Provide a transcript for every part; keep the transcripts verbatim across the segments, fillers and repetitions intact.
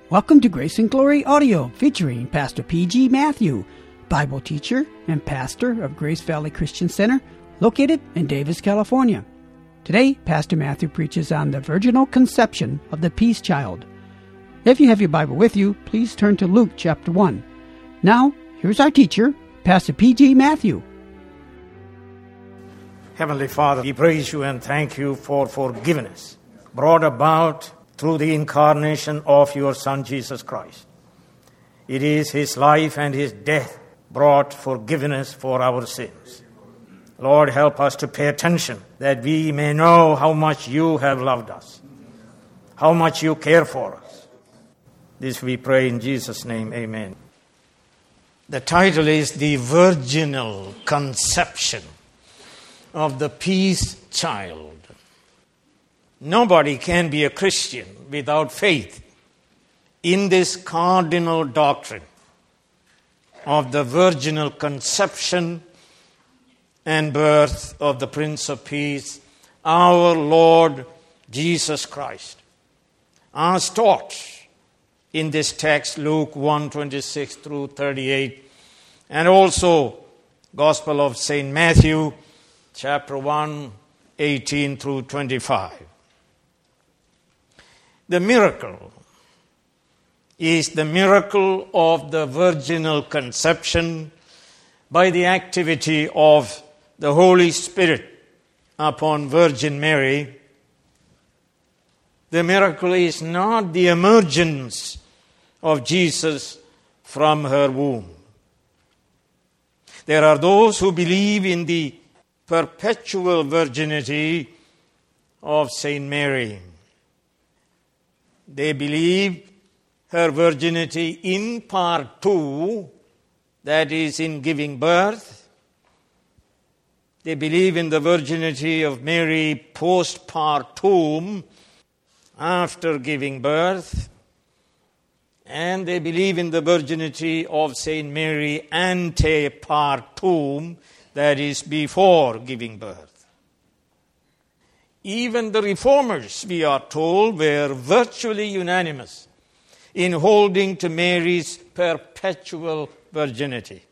Welcome to Grace and Glory Audio, featuring Pastor P G Matthew, Bible teacher and pastor of Grace Valley Christian Center, located in Davis, California. Today, Pastor Matthew preaches on the virginal conception of the Peace Child. If you have your Bible with you, please turn to Luke chapter one. Now, here's our teacher, Pastor P G Matthew. Heavenly Father, we praise you and thank you for forgiveness brought about through the incarnation of your Son, Jesus Christ. It is his life and his death brought forgiveness for our sins. Lord, help us to pay attention that we may know how much you have loved us, how much you care for us. This we pray in Jesus' name, amen. The title is The Virginal Conception of the Peace Child. Nobody can be a Christian without faith in this cardinal doctrine of the virginal conception and birth of the Prince of Peace, our Lord Jesus Christ. As taught in this text, Luke one twenty-six through thirty-eight, and also Gospel of Saint Matthew, chapter one, eighteen through twenty-five. The miracle is the miracle of the virginal conception by the activity of the Holy Spirit upon Virgin Mary. The miracle is not the emergence of Jesus from her womb. There are those who believe in the perpetual virginity of Saint Mary. They believe her virginity in part two, that is, in giving birth. They believe in the virginity of Mary post-partum, after giving birth. And they believe in the virginity of Saint Mary ante-partum, that is, before giving birth. Even the reformers, we are told, were virtually unanimous in holding to Mary's perpetual virginity.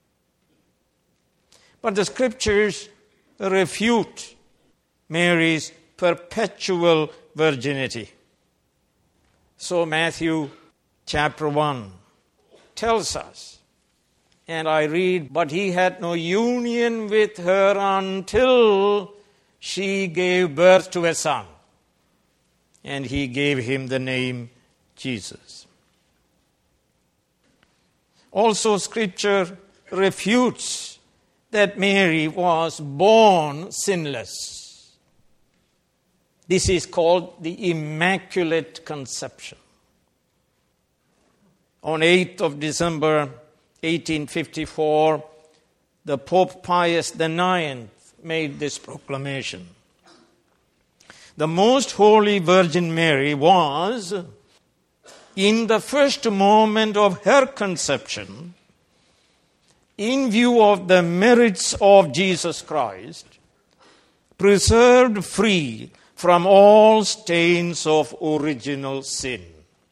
But the scriptures refute Mary's perpetual virginity. So Matthew chapter one tells us, and I read, "But he had no union with her until she gave birth to a son, and he gave him the name Jesus." Also, Scripture refutes that Mary was born sinless. This is called the Immaculate Conception. On eighth of December, eighteen fifty-four, the Pope Pius the ninth made this proclamation. The Most Holy Virgin Mary was, in the first moment of her conception, in view of the merits of Jesus Christ, preserved free from all stains of original sin.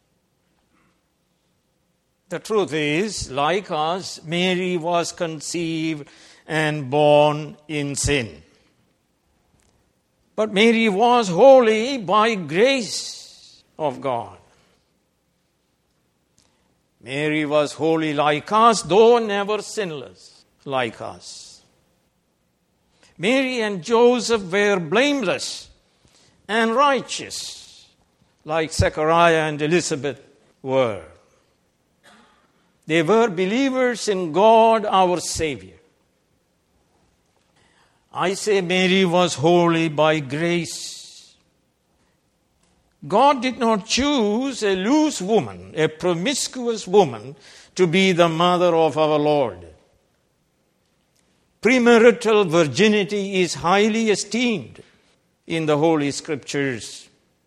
The truth is, like us, Mary was conceived and born in sin. But Mary was holy by grace of God. Mary was holy like us, though never sinless like us. Mary and Joseph were blameless and righteous, like Zechariah and Elizabeth were. They were believers in God, our Savior. I say Mary was holy by grace. God did not choose a loose woman, a promiscuous woman, to be the mother of our Lord. Premarital virginity is highly esteemed in the Holy Scriptures.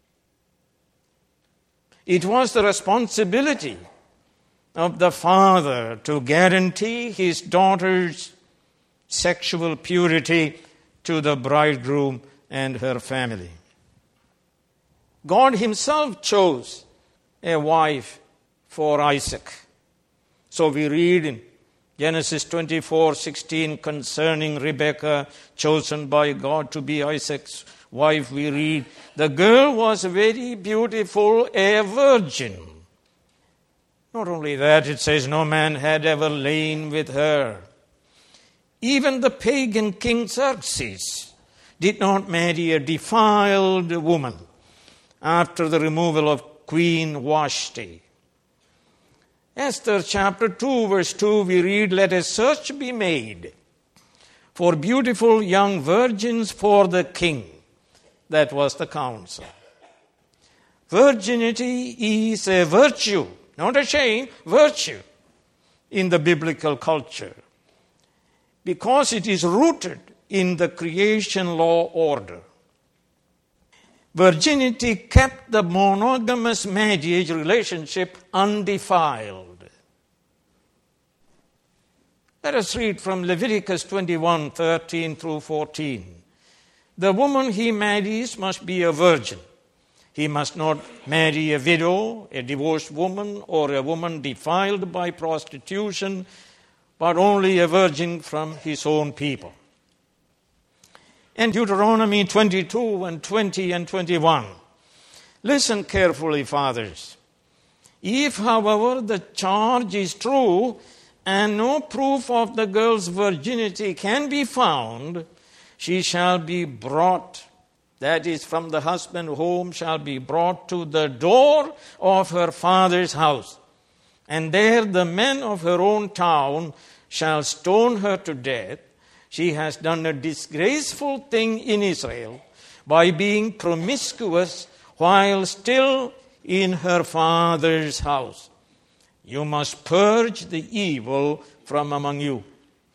It was the responsibility of the father to guarantee his daughter's sexual purity to the bridegroom and her family. God himself chose a wife for Isaac. So we read in Genesis twenty-four sixteen concerning Rebekah, chosen by God to be Isaac's wife, we read, the girl was very beautiful, a virgin. Not only that, it says no man had ever lain with her. Even the pagan king Xerxes did not marry a defiled woman after the removal of Queen Vashti. Esther chapter two verse two we read, let a search be made for beautiful young virgins for the king. That was the counsel. Virginity is a virtue, not a shame, virtue in the biblical culture, because it is rooted in the creation law order. Virginity kept the monogamous marriage relationship undefiled. Let us read from Leviticus twenty-one thirteen through fourteen. The woman he marries must be a virgin. He must not marry a widow, a divorced woman, or a woman defiled by prostitution, but only a virgin from his own people. And Deuteronomy twenty-two and twenty and twenty-one. Listen carefully, fathers. If, however, the charge is true and no proof of the girl's virginity can be found, she shall be brought, that is, from the husband home, shall be brought to the door of her father's house. And there the men of her own town shall stone her to death. She has done a disgraceful thing in Israel by being promiscuous while still in her father's house. You must purge the evil from among you.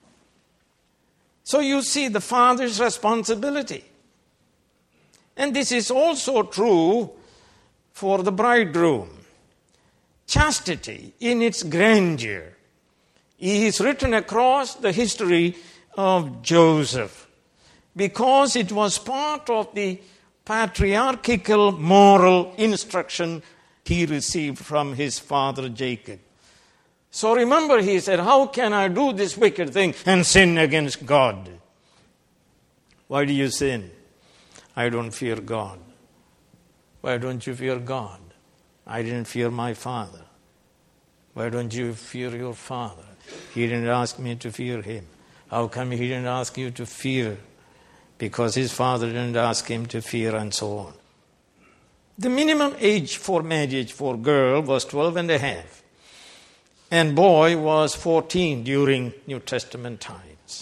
So you see the father's responsibility. And this is also true for the bridegroom. Chastity in its grandeur is written across the history of Joseph because it was part of the patriarchal moral instruction he received from his father Jacob. So remember, he said, how can I do this wicked thing and sin against God? Why do you sin? I don't fear God. Why don't you fear God? I didn't fear my father. Why don't you fear your father? He didn't ask me to fear him. How come he didn't ask you to fear? Because his father didn't ask him to fear, and so on. The minimum age for marriage for girl was twelve and a half. And boy was fourteen during New Testament times.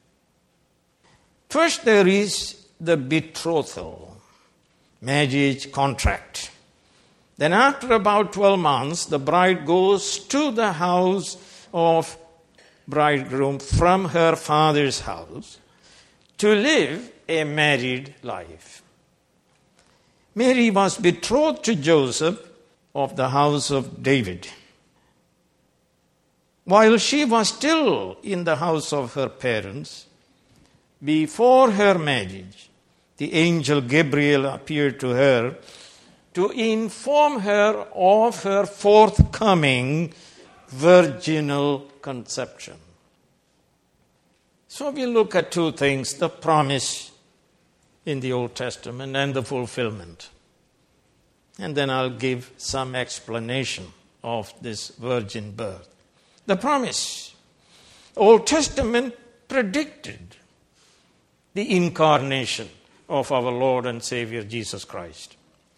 First there is the betrothal, marriage contract. Then after about twelve months, the bride goes to the house of bridegroom from her father's house to live a married life. Mary was betrothed to Joseph of the house of David. While she was still in the house of her parents, before her marriage, the angel Gabriel appeared to her to inform her of her forthcoming virginal conception. So we look at two things, the promise in the Old Testament and the fulfillment. And then I'll give some explanation of this virgin birth. The promise. Old Testament predicted the incarnation of our Lord and Savior Jesus Christ.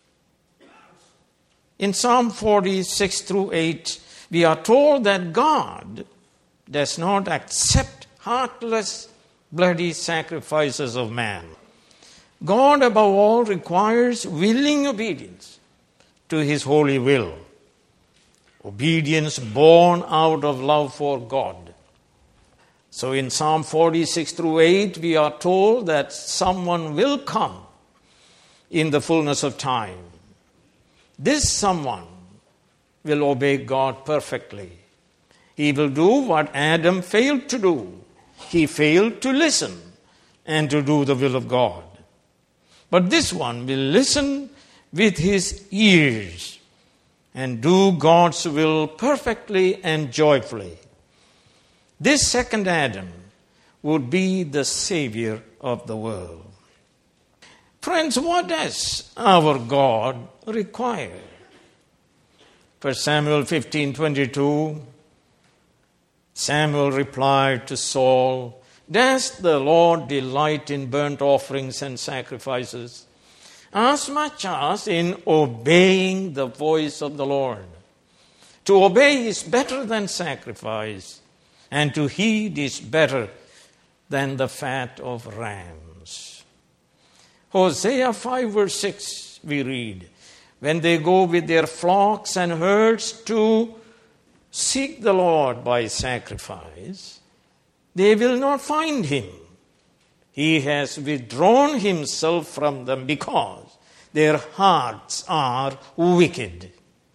In Psalm forty-six through eight, we are told that God does not accept heartless, bloody sacrifices of man. God, above all, requires willing obedience to his holy will. Obedience born out of love for God. So in Psalm forty-six through eight, we are told that someone will come in the fullness of time. This someone will obey God perfectly. He will do what Adam failed to do. He failed to listen and to do the will of God. But this one will listen with his ears and do God's will perfectly and joyfully. This second Adam would be the Savior of the world. Friends, what does our God require? First Samuel fifteen twenty-two, Samuel replied to Saul, "Does the Lord delight in burnt offerings and sacrifices, as much as in obeying the voice of the Lord? To obey is better than sacrifice, and to heed is better than the fat of rams." Hosea five verse six, we read, "When they go with their flocks and herds to seek the Lord by sacrifice, they will not find him. He has withdrawn himself from them because their hearts are wicked."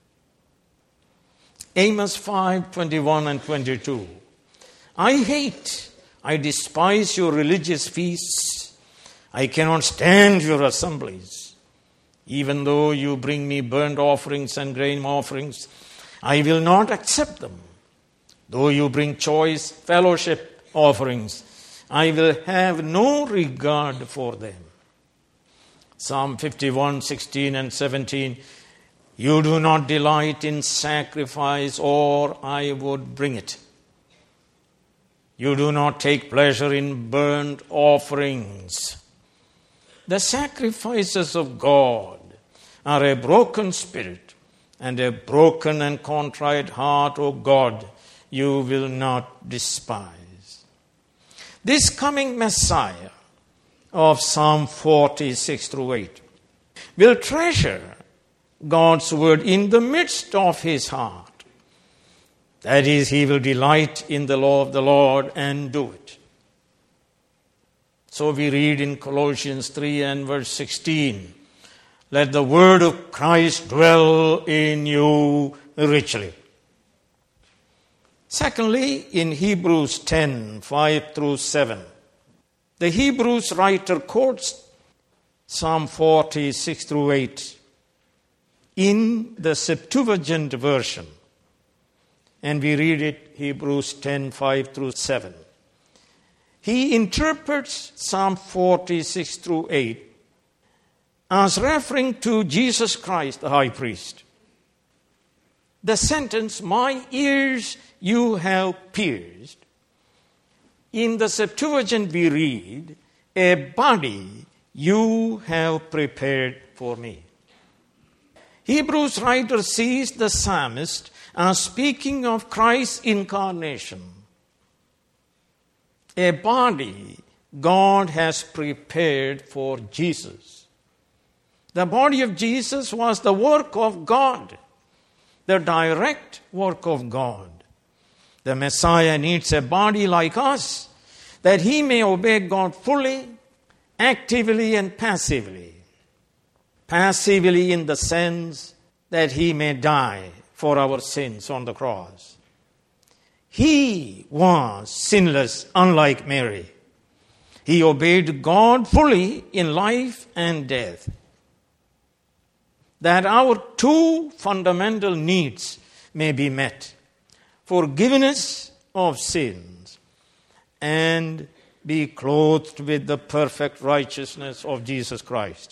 Amos five twenty-one and twenty-two, "I hate, I despise your religious feasts. I cannot stand your assemblies. Even though you bring me burnt offerings and grain offerings, I will not accept them. Though you bring choice fellowship offerings, I will have no regard for them." Psalm fifty-one sixteen and seventeen, "You do not delight in sacrifice, or I would bring it. You do not take pleasure in burnt offerings." The sacrifices of God are a broken spirit and a broken and contrite heart, O God, you will not despise. This coming Messiah of Psalm forty-six through eight will treasure God's word in the midst of his heart. That is, he will delight in the law of the Lord and do it. So we read in Colossians three and verse sixteen, "Let the word of Christ dwell in you richly." Secondly, in Hebrews ten, five through seven, the Hebrews writer quotes Psalm forty-six through eight in the Septuagint version. And we read it, Hebrews ten, five through seven. He interprets Psalm forty-six through eight as referring to Jesus Christ, the high priest. The sentence, "My ears you have pierced," in the Septuagint we read, "A body you have prepared for me." Hebrews writer sees the psalmist as speaking of Christ's incarnation. A body God has prepared for Jesus. The body of Jesus was the work of God, the direct work of God. The Messiah needs a body like us, that he may obey God fully, actively and passively. Passively in the sense that he may die for our sins on the cross. He was sinless, unlike Mary. He obeyed God fully in life and death. That our two fundamental needs may be met: forgiveness of sins and be clothed with the perfect righteousness of Jesus Christ.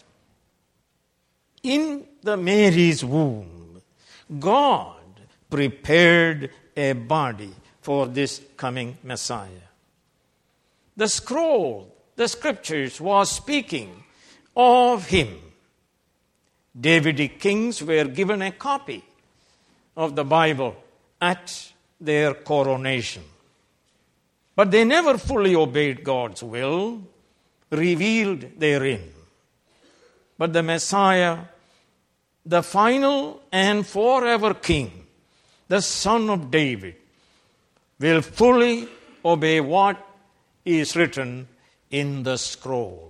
In the Mary's womb, God prepared a body for this coming Messiah. The scroll, the scriptures, was speaking of him. Davidic kings were given a copy of the Bible at their coronation. But they never fully obeyed God's will, revealed therein. But the Messiah, the final and forever King, the Son of David, will fully obey what is written in the scroll.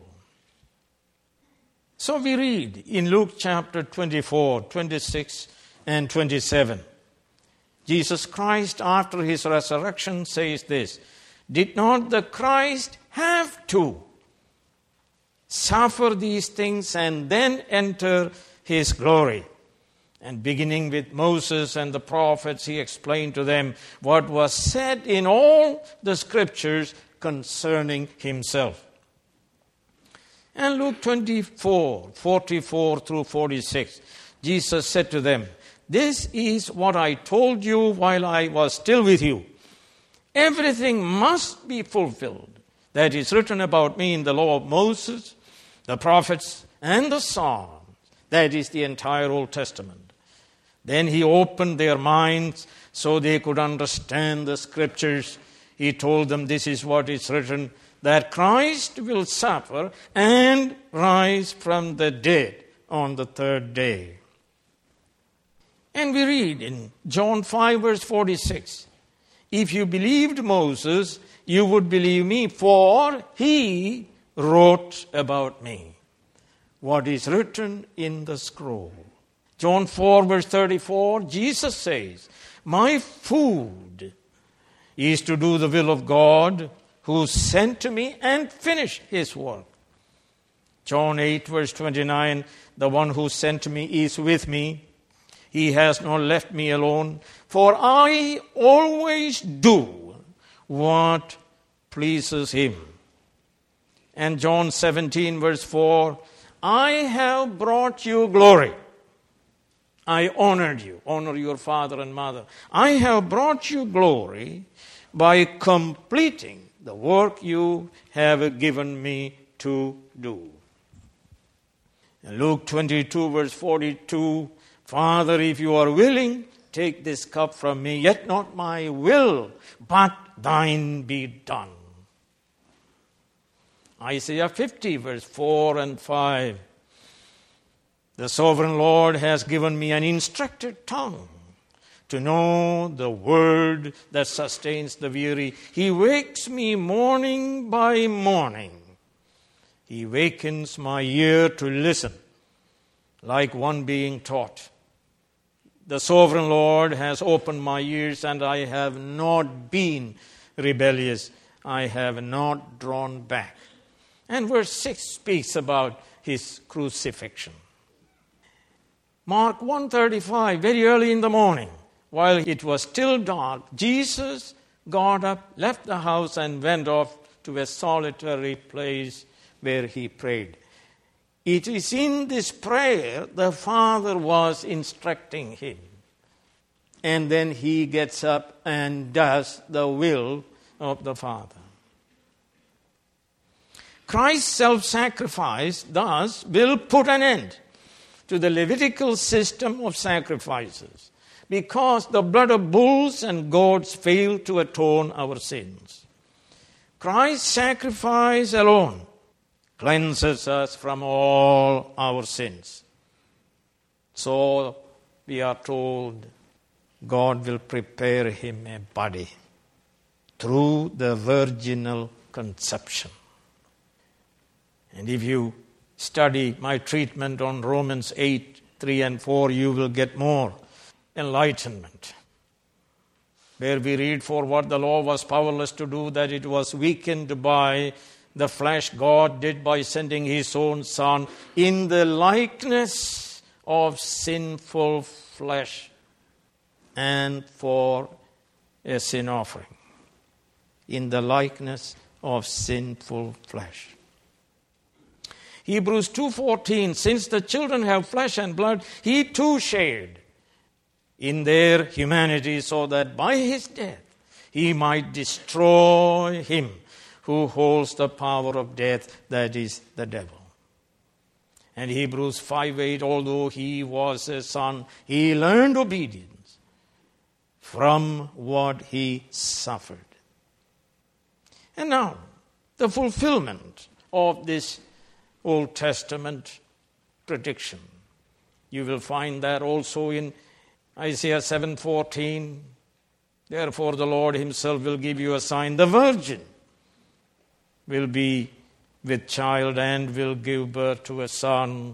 So we read in Luke chapter twenty-four, twenty-six and twenty-seven. Jesus Christ, after his resurrection, says this: "Did not the Christ have to suffer these things and then enter his glory?" And beginning with Moses and the prophets, he explained to them what was said in all the scriptures concerning himself. And Luke twenty-four, forty-four through forty-six, Jesus said to them, "This is what I told you while I was still with you. Everything must be fulfilled that is written about me in the law of Moses, the prophets, and the Psalms." That is the entire Old Testament. Then he opened their minds so they could understand the scriptures. He told them, "This is what is written, that Christ will suffer and rise from the dead on the third day." And we read in John five, verse forty-six, "If you believed Moses, you would believe me, for he wrote about me what is written in the scroll." John four, verse thirty-four, Jesus says, "My food is to do the will of God who sent me and finish his work." John eight, verse twenty-nine, "The one who sent me is with me. He has not left me alone, for I always do what pleases him." And John seventeen, verse four, "I have brought you glory. I honored you." Honor your father and mother. "I have brought you glory by completing the work you have given me to do." And Luke twenty-two, verse forty-two, "Father, if you are willing, take this cup from me, yet not my will, but thine be done." Isaiah fifty, verse four and five, "The sovereign Lord has given me an instructed tongue to know the word that sustains the weary. He wakes me morning by morning. He wakens my ear to listen, like one being taught. The sovereign Lord has opened my ears, and I have not been rebellious. I have not drawn back." And verse six speaks about his crucifixion. Mark one thirty-five, very early in the morning, while it was still dark, Jesus got up, left the house, and went off to a solitary place where he prayed. It is in this prayer the Father was instructing him. And then he gets up and does the will of the Father. Christ's self-sacrifice, thus, will put an end to the Levitical system of sacrifices, because the blood of bulls and goats failed to atone our sins. Christ's sacrifice alone cleanses us from all our sins. So we are told God will prepare him a body through the virginal conception. And if you study my treatment on Romans eight, three and four, you will get more enlightenment. Where we read, "For what the law was powerless to do, that it was weakened by the flesh, God did by sending his own Son in the likeness of sinful flesh, and for a sin offering." In the likeness of sinful flesh. Hebrews two fourteen, "Since the children have flesh and blood, he too shared in their humanity, so that by his death he might destroy him who holds the power of death, that is, the devil." And Hebrews five eight, "Although he was a son, he learned obedience from what he suffered." And now, the fulfillment of this Old Testament prediction. You will find that also in Isaiah seven fourteen. "Therefore the Lord himself will give you a sign. The virgin will be with child and will give birth to a son,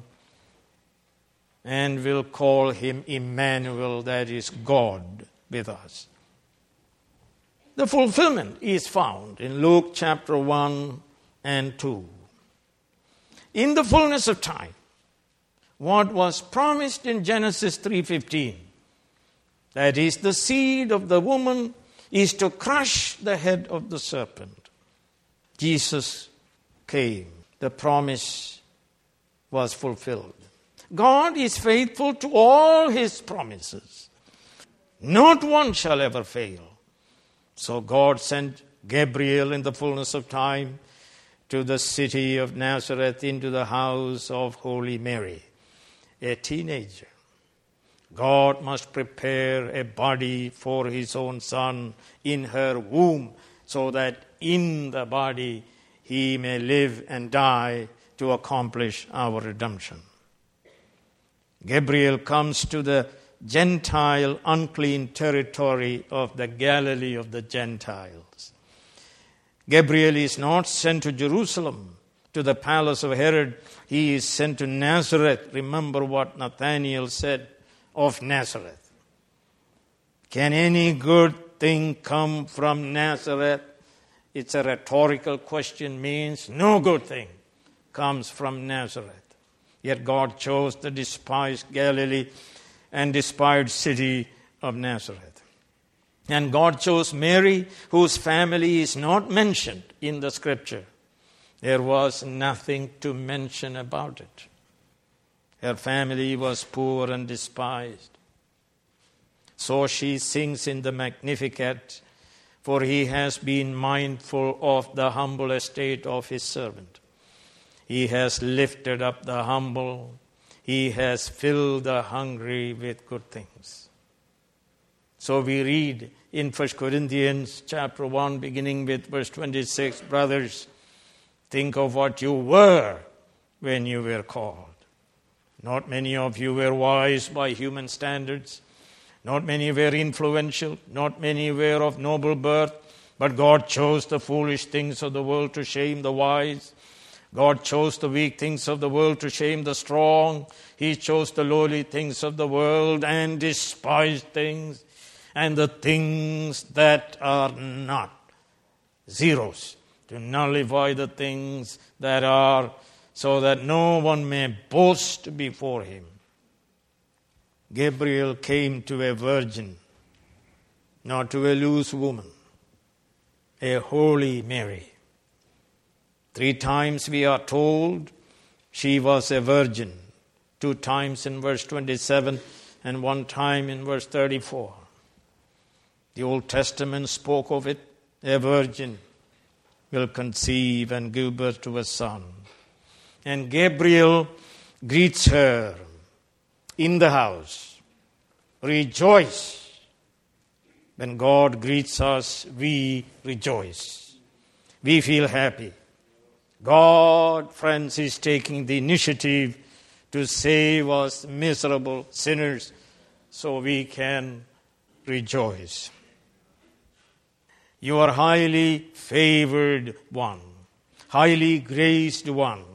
and will call him Emmanuel," that is, God with us. The fulfillment is found in Luke chapter one and two. In the fullness of time, what was promised in Genesis three fifteen. That is, the seed of the woman is to crush the head of the serpent. Jesus came. The promise was fulfilled. God is faithful to all his promises. Not one shall ever fail. So God sent Gabriel in the fullness of time to the city of Nazareth, into the house of Holy Mary, a teenager. God must prepare a body for his own son in her womb, so that in the body he may live and die to accomplish our redemption. Gabriel comes to the Gentile unclean territory of the Galilee of the Gentiles. Gabriel is not sent to Jerusalem, to the palace of Herod. He is sent to Nazareth. Remember what Nathanael said of Nazareth. Can any good thing come from Nazareth? It's a rhetorical question, means no good thing comes from Nazareth. Yet God chose the despised Galilee and despised city of Nazareth. And God chose Mary, whose family is not mentioned in the scripture. There was nothing to mention about it. Her family was poor and despised. So she sings in the Magnificat, for he has been mindful of the humble estate of his servant. He has lifted up the humble. He has filled the hungry with good things. So we read in First Corinthians chapter one, beginning with verse twenty-six, brothers, think of what you were when you were called. Not many of you were wise by human standards. Not many were influential. Not many were of noble birth. But God chose the foolish things of the world to shame the wise. God chose the weak things of the world to shame the strong. He chose the lowly things of the world and despised things and the things that are not. Zeros. To nullify the things that are, so that no one may boast before him. Gabriel came to a virgin, not to a loose woman, a holy Mary. Three times we are told she was a virgin. Two times in verse twenty-seven and one time in verse thirty-four. The Old Testament spoke of it. A virgin will conceive and give birth to a son. And Gabriel greets her in the house. Rejoice. When God greets us, we rejoice. We feel happy. God, friends, is taking the initiative to save us miserable sinners so we can rejoice. You are highly favored one, highly graced one.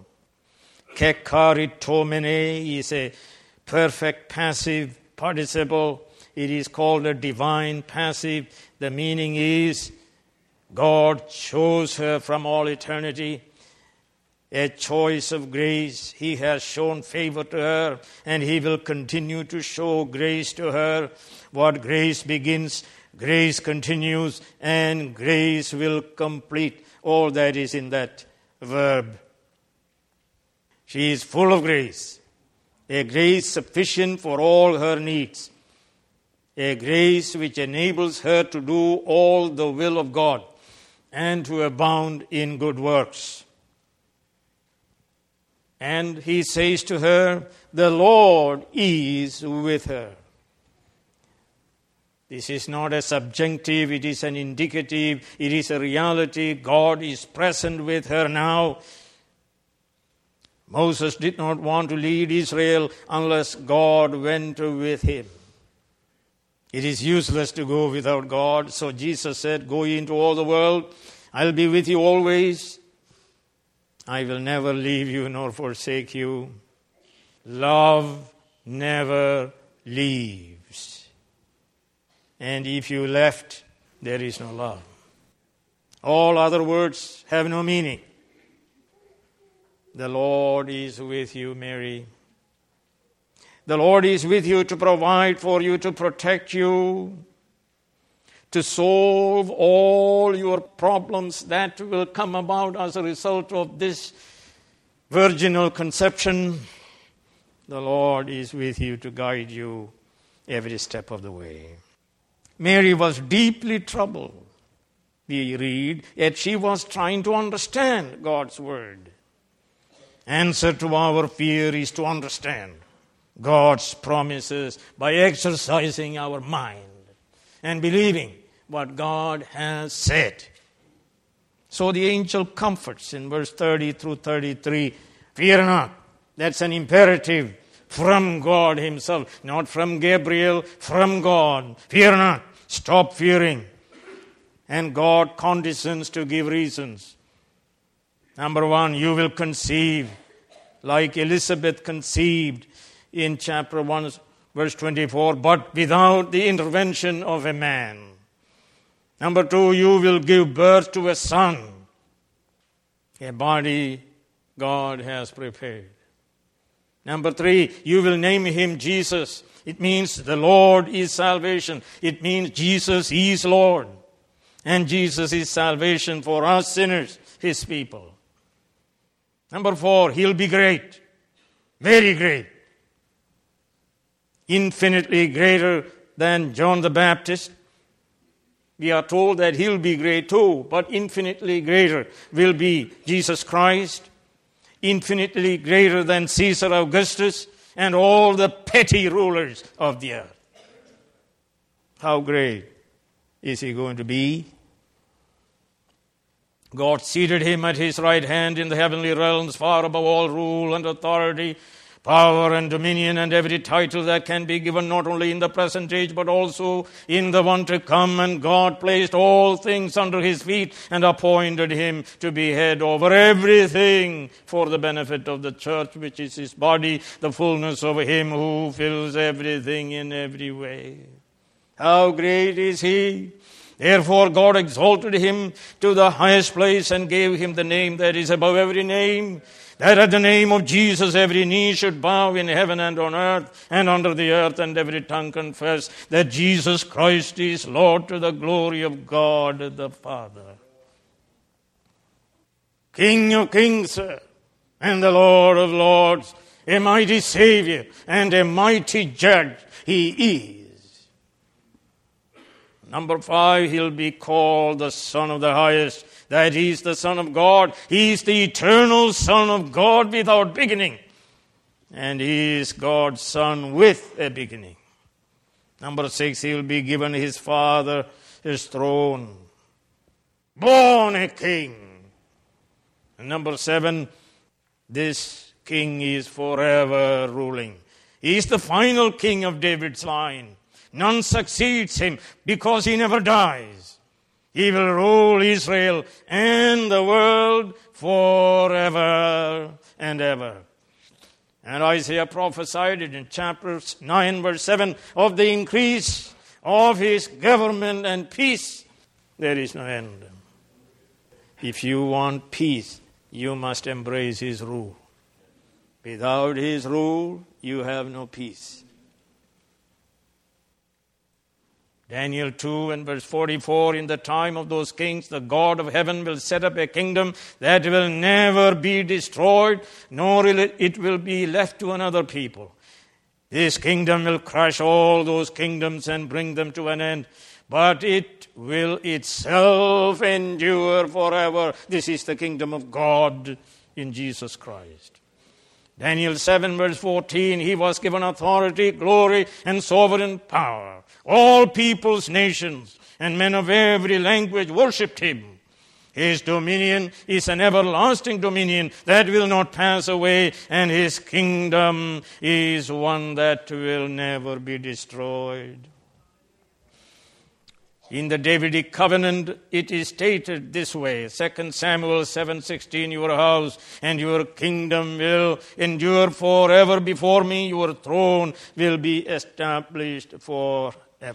Kekaritomene is a perfect passive participle. It is called a divine passive. The meaning is God chose her from all eternity. A choice of grace. He has shown favor to her, and he will continue to show grace to her. What grace begins, grace continues, and grace will complete all that is in that verb. She is full of grace, a grace sufficient for all her needs, a grace which enables her to do all the will of God and to abound in good works. And he says to her, the Lord is with her. This is not a subjunctive, it is an indicative, it is a reality. God is present with her now. Moses did not want to lead Israel unless God went with him. It is useless to go without God. So Jesus said, go into all the world. I'll be with you always. I will never leave you nor forsake you. Love never leaves. And if you left, there is no love. All other words have no meaning. The Lord is with you, Mary. The Lord is with you to provide for you, to protect you, to solve all your problems that will come about as a result of this virginal conception. The Lord is with you to guide you every step of the way. Mary was deeply troubled, we read, yet she was trying to understand God's word. Answer to our fear is to understand God's promises by exercising our mind and believing what God has said. So the angel comforts in verse thirty through thirty-three, fear not. That's an imperative from God himself, not from Gabriel, from God. Fear not. Stop fearing. And God condescends to give reasons. Number one, you will conceive like Elizabeth conceived in chapter one, verse twenty-four, but without the intervention of a man. Number two, you will give birth to a son, a body God has prepared. Number three, you will name him Jesus. It means the Lord is salvation. It means Jesus is Lord. And Jesus is salvation for us sinners, his people. Number four, he'll be great. Very great. Infinitely greater than John the Baptist. We are told that he'll be great too, but infinitely greater will be Jesus Christ. Infinitely greater than Caesar Augustus and all the petty rulers of the earth. How great is he going to be? God seated him at his right hand in the heavenly realms, far above all rule and authority, power and dominion and every title that can be given, not only in the present age but also in the one to come. And God placed all things under his feet and appointed him to be head over everything for the benefit of the church, which is his body, the fullness of him who fills everything in every way. How great is he! Therefore God exalted him to the highest place and gave him the name that is above every name, that at the name of Jesus every knee should bow in heaven and on earth and under the earth, and every tongue confess that Jesus Christ is Lord, to the glory of God the Father. King of kings, sir, and the Lord of lords, a mighty Savior and a mighty Judge he is. Number five, he'll be called the Son of the Highest. That he's the Son of God. He's the eternal Son of God without beginning. And he is God's Son with a beginning. Number six, he'll be given his Father his throne. Born a king. And number seven, this king is forever ruling. He is the final king of David's line. None succeeds him because he never dies. He will rule Israel and the world forever and ever. And Isaiah prophesied it in chapter nine, verse seven, of the increase of his government and peace. There is no end. If you want peace, you must embrace his rule. Without his rule, you have no peace. Daniel two and verse forty-four, in the time of those kings, the God of heaven will set up a kingdom that will never be destroyed, nor will it, it will be left to another people. This kingdom will crush all those kingdoms and bring them to an end, but it will itself endure forever. This is the kingdom of God in Jesus Christ. Daniel seven verse fourteen, he was given authority, glory, and sovereign power. All peoples, nations, and men of every language worshipped him. His dominion is an everlasting dominion that will not pass away, and his kingdom is one that will never be destroyed. In the Davidic covenant, it is stated this way, Second Samuel seven sixteen, your house and your kingdom will endure forever before me, your throne will be established forever.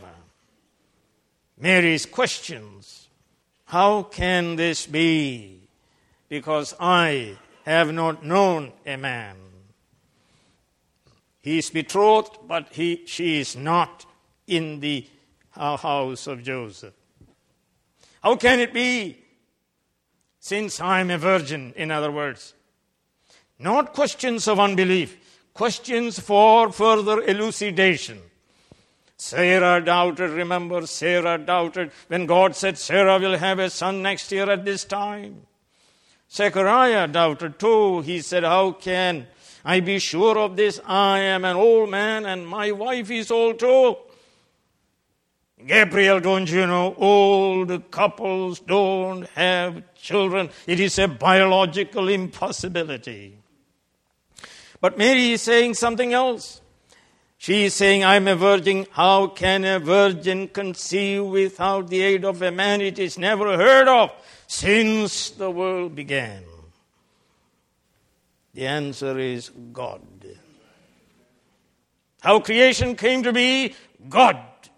Mary's questions, how can this be? Because I have not known a man. He is betrothed, but he, she is not in the house of Joseph. How can it be? Since I am a virgin, in other words. Not questions of unbelief, questions for further elucidation. Sarah doubted, remember, Sarah doubted when God said Sarah will have a son next year at this time. Zechariah doubted too. He said, how can I be sure of this? I am an old man and my wife is old too. Gabriel, don't you know, old couples don't have children. It is a biological impossibility. But Mary is saying something else. She is saying, I am a virgin. How can a virgin conceive without the aid of a man? It is never heard of since the world began. The answer is God. How creation came to be? God.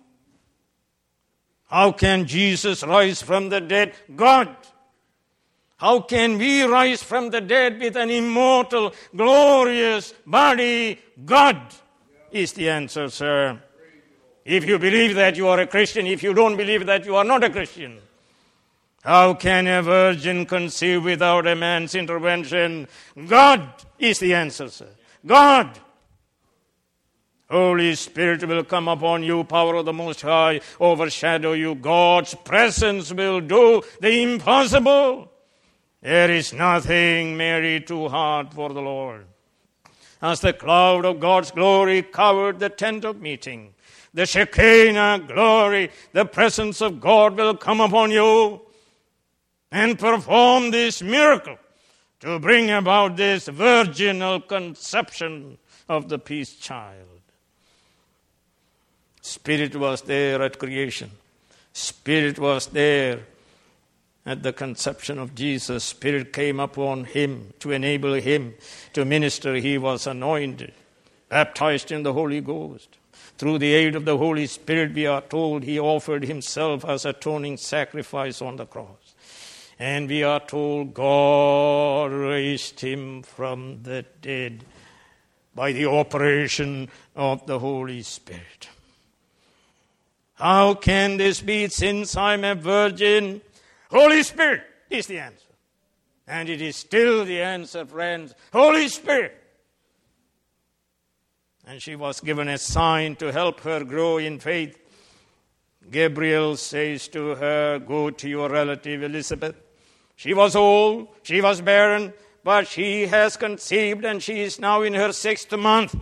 How can Jesus rise from the dead? God. How can we rise from the dead with an immortal, glorious body? God is the answer, sir. If you believe that, you are a Christian. If you don't believe that, you are not a Christian. How can a virgin conceive without a man's intervention? God is the answer, sir. God. Holy Spirit will come upon you, power of the Most High, overshadow you. God's presence will do the impossible. There is nothing, Mary, too hard for the Lord. As the cloud of God's glory covered the tent of meeting, the Shekinah glory, the presence of God will come upon you and perform this miracle to bring about this virginal conception of the peace child. Spirit was there at creation. Spirit was there at the conception of Jesus. Spirit came upon him to enable him to minister. He was anointed, baptized in the Holy Ghost. Through the aid of the Holy Spirit, we are told he offered himself as atoning sacrifice on the cross. And we are told God raised him from the dead by the operation of the Holy Spirit. How can this be since I'm a virgin? Holy Spirit is the answer. And it is still the answer, friends. Holy Spirit. And she was given a sign to help her grow in faith. Gabriel says to her, go to your relative Elizabeth. She was old, she was barren, but she has conceived and she is now in her sixth month.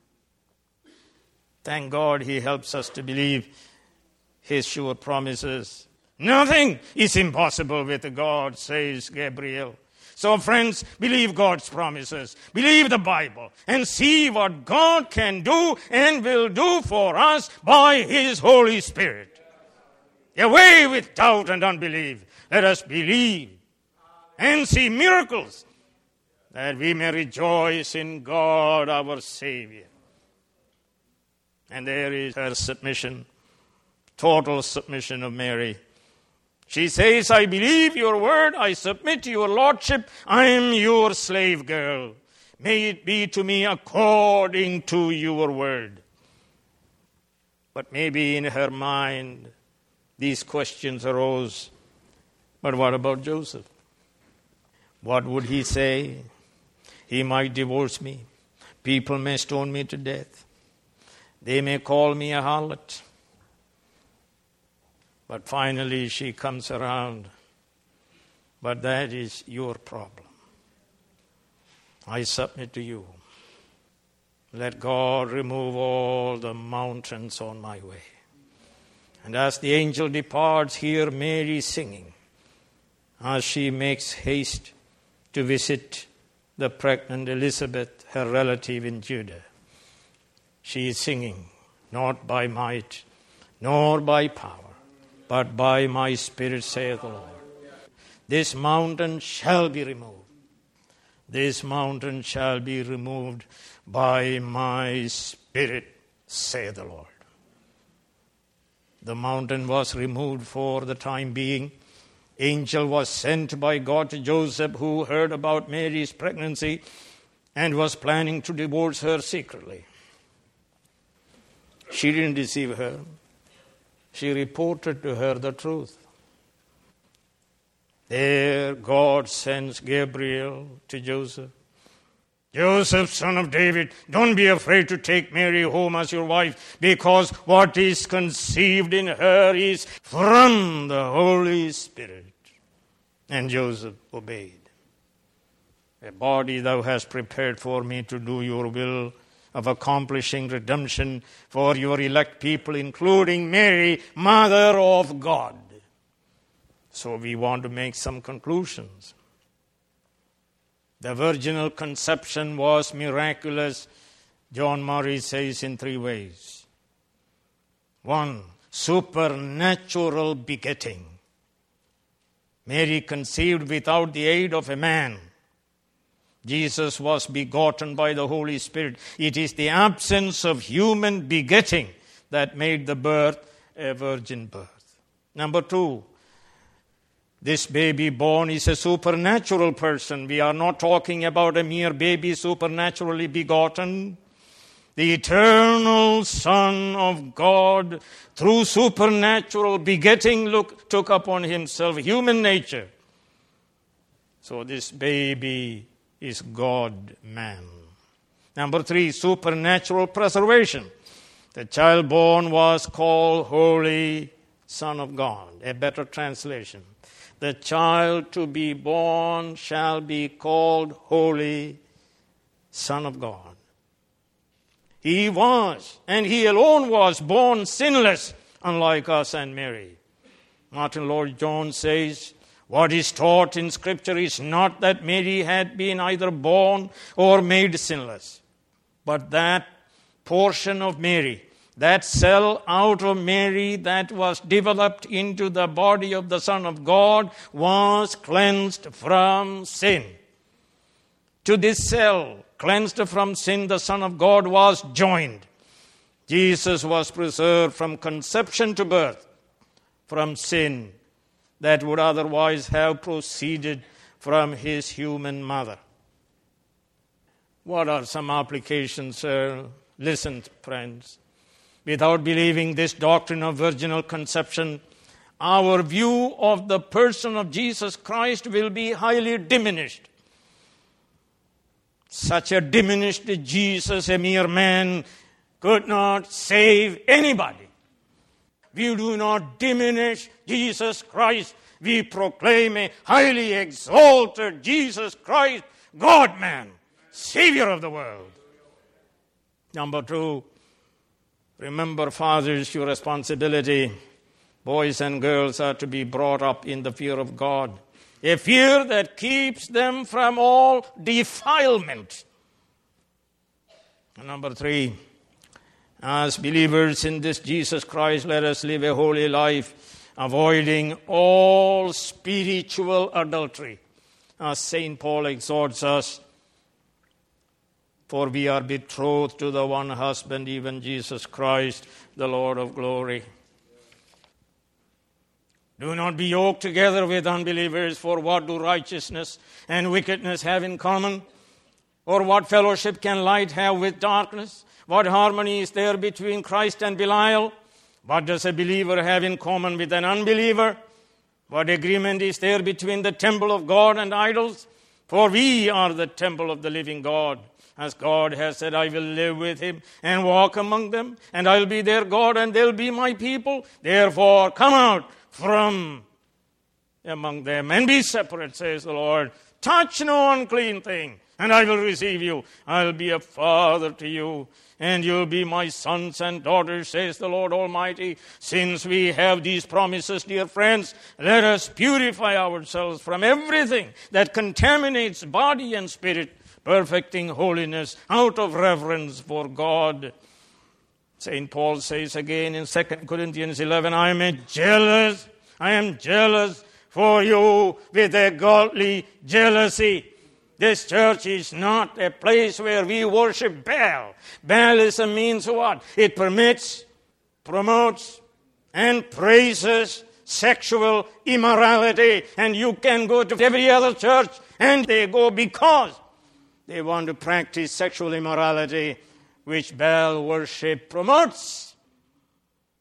Thank God he helps us to believe his sure promises. Nothing is impossible with God, says Gabriel. So friends, believe God's promises. Believe the Bible and see what God can do and will do for us by his Holy Spirit. Away with doubt and unbelief. Let us believe and see miracles that we may rejoice in God our Savior. And there is her submission, total submission of Mary. She says, I believe your word, I submit to your lordship, I am your slave girl. May it be to me according to your word. But maybe in her mind, these questions arose. But what about Joseph? What would he say? He might divorce me. People may stone me to death. They may call me a harlot. But finally she comes around. But that is your problem. I submit to you. Let God remove all the mountains on my way. And as the angel departs, hear Mary singing as she makes haste to visit the pregnant Elizabeth, her relative in Judah. She is singing, not by might, nor by power, but by my Spirit, saith the Lord. This mountain shall be removed. This mountain shall be removed by my Spirit, saith the Lord. The mountain was removed for the time being. Angel was sent by God to Joseph, who heard about Mary's pregnancy and was planning to divorce her secretly. She didn't deceive her. She reported to her the truth. There God sends Gabriel to Joseph. Joseph, son of David, don't be afraid to take Mary home as your wife, because what is conceived in her is from the Holy Spirit. And Joseph obeyed. A body thou hast prepared for me to do your will of accomplishing redemption for your elect people, including Mary, Mother of God. So we want to make some conclusions. The virginal conception was miraculous, John Murray says, in three ways. One, supernatural begetting. Mary conceived without the aid of a man. Jesus was begotten by the Holy Spirit. It is the absence of human begetting that made the birth a virgin birth. Number two, this baby born is a supernatural person. We are not talking about a mere baby supernaturally begotten. The eternal Son of God, through supernatural begetting, look, took upon himself human nature. So this baby is God-man. Number three, supernatural preservation. The child born was called Holy Son of God, a better translation. The child to be born shall be called Holy Son of God. He was, and he alone was, born sinless, unlike us and Mary. Martin Lloyd-Jones says, what is taught in Scripture is not that Mary had been either born or made sinless, but that portion of Mary, that cell out of Mary that was developed into the body of the Son of God, was cleansed from sin. To this cell, cleansed from sin, the Son of God was joined. Jesus was preserved from conception to birth, from sin that would otherwise have proceeded from his human mother. What are some applications, sir? Listen, friends. Without believing this doctrine of virginal conception, our view of the person of Jesus Christ will be highly diminished. Such a diminished Jesus, a mere man, could not save anybody. We do not diminish Jesus Christ. We proclaim a highly exalted Jesus Christ, God-man, Savior of the world. Number two, remember, fathers, your responsibility. Boys and girls are to be brought up in the fear of God, a fear that keeps them from all defilement. And number three, as believers in this Jesus Christ, let us live a holy life, avoiding all spiritual adultery, as Saint Paul exhorts us. For we are betrothed to the one husband, even Jesus Christ, the Lord of glory. Do not be yoked together with unbelievers, for what do righteousness and wickedness have in common? Or what fellowship can light have with darkness? What harmony is there between Christ and Belial? What does a believer have in common with an unbeliever? What agreement is there between the temple of God and idols? For we are the temple of the living God. As God has said, I will live with him and walk among them, and I will be their God, and they'll be my people. Therefore, come out from among them and be separate, says the Lord. Touch no unclean thing, and I will receive you. I'll be a father to you, and you'll be my sons and daughters, says the Lord Almighty. Since we have these promises, dear friends, let us purify ourselves from everything that contaminates body and spirit, perfecting holiness out of reverence for God. Saint Paul says again in Second Corinthians eleven, I am jealous, I am jealous for you with a godly jealousy. This church is not a place where we worship Baal. Baalism means what? It permits, promotes, and praises sexual immorality. And you can go to every other church and they go because they want to practice sexual immorality, which Baal worship promotes.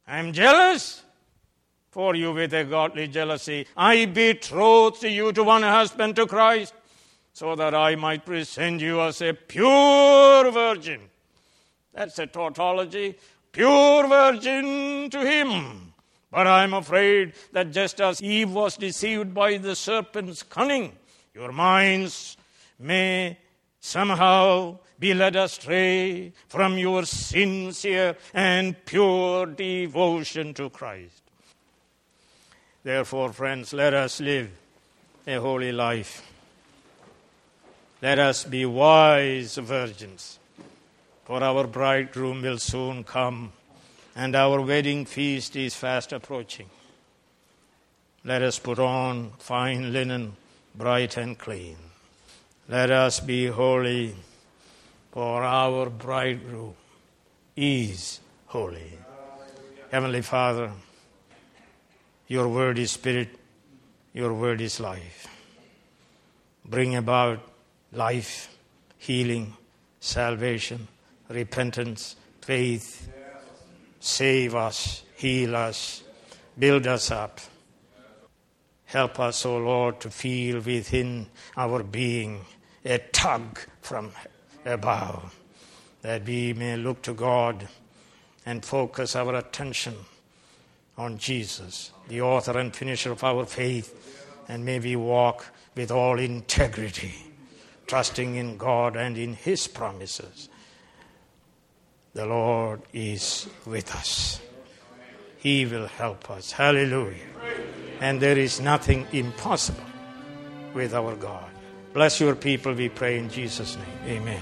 I am jealous for you with a godly jealousy. I betrothed you to one husband, to Christ, so that I might present you as a pure virgin. That's a tautology. Pure virgin to him. But I'm afraid that just as Eve was deceived by the serpent's cunning, your minds may somehow be led astray from your sincere and pure devotion to Christ. Therefore, friends, let us live a holy life. Let us be wise virgins, for our bridegroom will soon come, and our wedding feast is fast approaching. Let us put on fine linen, bright and clean. Let us be holy, for our bridegroom is holy. Heavenly Father, your word is spirit, your word is life. Bring about life, healing, salvation, repentance, faith. Save us, heal us, build us up. Help us, O Lord, to feel within our being a tug from above, that we may look to God and focus our attention on Jesus, the author and finisher of our faith, and may we walk with all integrity, trusting in God and in His promises. The Lord is with us. He will help us. Hallelujah. And there is nothing impossible with our God. Bless your people, we pray in Jesus' name. Amen.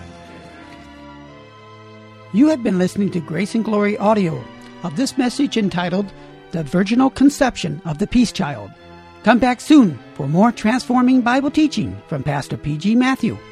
You have been listening to Grace and Glory audio of this message entitled The Virginal Conception of the Peace Child. Come back soon for more transforming Bible teaching from Pastor P G Matthew.